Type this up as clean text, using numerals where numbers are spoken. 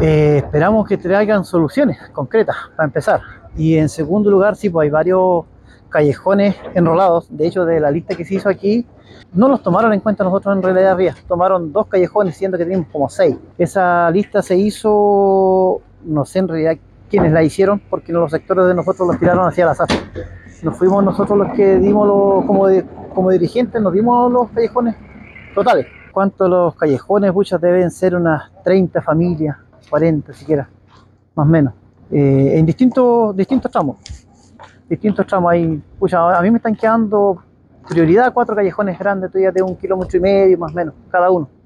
Esperamos que traigan soluciones concretas para empezar. Y en segundo lugar, sí, pues hay varios callejones enrolados. De hecho, de la lista que se hizo aquí, no los tomaron en cuenta nosotros en realidad arriba. Tomaron dos callejones, siendo que tenemos como seis. Esa lista se hizo, no sé en realidad quiénes la hicieron, porque los sectores de nosotros los tiraron hacia el azar. Nos fuimos nosotros los que dimos como dirigentes, nos dimos los callejones totales. ¿Cuántos los callejones? Muchas deben ser unas 30 familias, 40 siquiera, más o menos. En distintos tramos. Distintos tramos ahí. Pucha, a mí me están quedando prioridad cuatro callejones grandes, todavía de 1,5 kilómetros más o menos, cada uno.